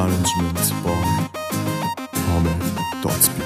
Arrangement by Ahmed Datsby.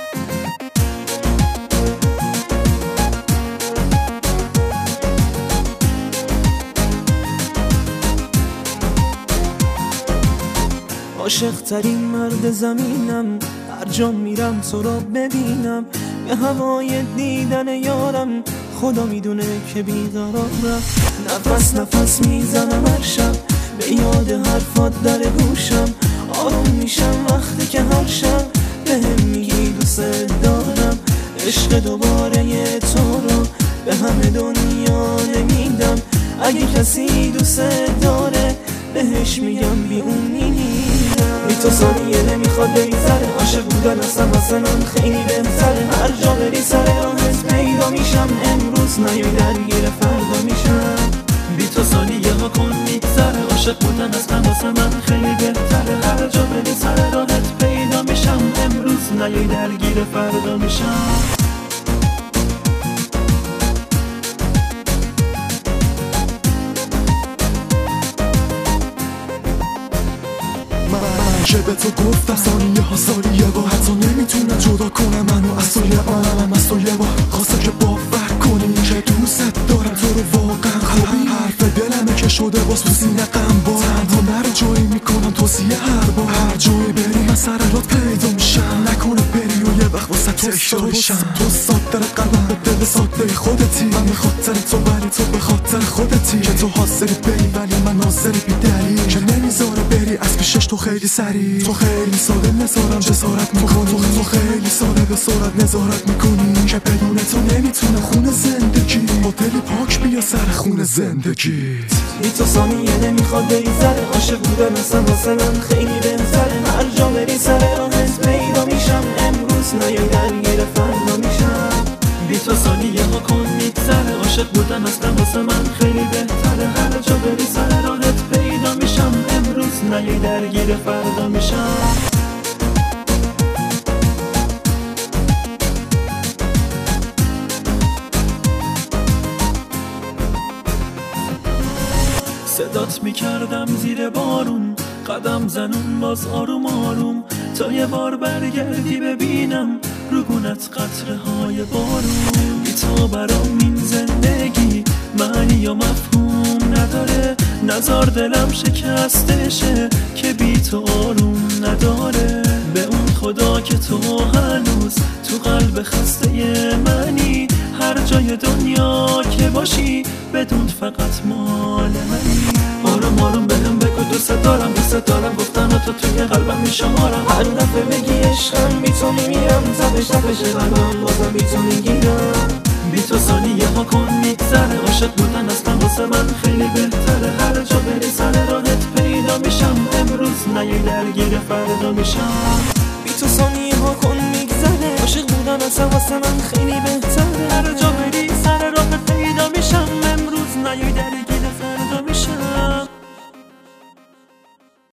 عاشق ترین مرد زمینم، هر جا میرم تو رو ببینم، به هوای دیدن یارم خدا میدونه که بیقرارم. نفس نفس میزنم هر شب، به یاد حرفات در گوشم، آروم میشم وقتی که هر شب بهم میگی دوست دارم. عشق دوباره تو رو به همه دنیا نمیدم، اگه کسی دوست داره بهش میگم بی اون میمیرم. بی تو ثانیه نمیخواد بگذره، عاشق بودن اصلا واسه من خیلی بهتره. هر جا بری سر راهت پیدا میشم، امروز نیای درگیر فردا میشم. بی تو ثانیه ها کن میگذره، عاشق بودن اصلا واسه من خیلی بهتره. هر جا بری سر راهت پیدا میشم، امروز نیای درگیر فردا میشم. که به تو گفتم ثانیه ها سالیه با حتی نمیتونم جدا کنم منو از توی آنم از توی با خواسته که باور کنی که دوست دارم تو رو واقعا خوبی. حرف دلمه که شده باز تو سینه غم با تنها نرو جایی میکنم توصیه هر بار. هر جایی بری من سر رات پیدا میشم، نکنه بری و یه وقت واسه تکرار بشم. تو ساده قلبم به دل ساده خودتی، من به خاطر تو ولی تو به خاطر خودتی. که تو حاضری بری ولی من حاضری بی دلیل، که نمیذاره بری از پیشش تو خیلی سری. تو خیلی ساده نظارم جسارت میکنی، تو خیلی ساده به سرعت نظارت میکنی. که بدون تو نمیتونه خونه زندگی با دلی پاک بیا سر خونه زندگیت. بی تو ثانیه نمیخواد بگذره، عاشق بودن اصلا واسه من خیلی بهتره. هر جا بری سر راهت پیدا میشم، امروز نیای درگیر فردا میشم. بی تو ثانیه ها کن میگذره، عاشق بودن اصلا واسه من خیلی بهتره. هر جا بری سر راهت پیدا میشم، امروز نیای درگیر فردا میشم. صدات میکردم زیر بارون، قدم زنون باز آروم آروم، تا یه بار برگردی ببینم روگونت قطره های بارون. بی تو برام این زندگی معنی یا مفهوم نداره، نزار دلم شکستشه که بی تو آروم نداره. به اون خدا که تو هنوز تو قلب خسته منی، هر جای دنیا که باشی بدون فقط مال منی. آروم آروم بهم بگو دوست دارم گفتن تو توی قلبم میشمارم. هر دفعه بگی عشقم بی تو میمیرم، تپش قلبم بازم بی تو میگیرم. بی تو ثانیه ها کن میگذره، عاشق بودن اصلا واسه من خیلی بهتره. هر جا بری سر راهت پیدا میشم، امروز نیای درگیر فردا میشم. بی تو ثانیه ها کن میگذره، عاشق بودن اصلا واسه من خیلی بهتره. هر جا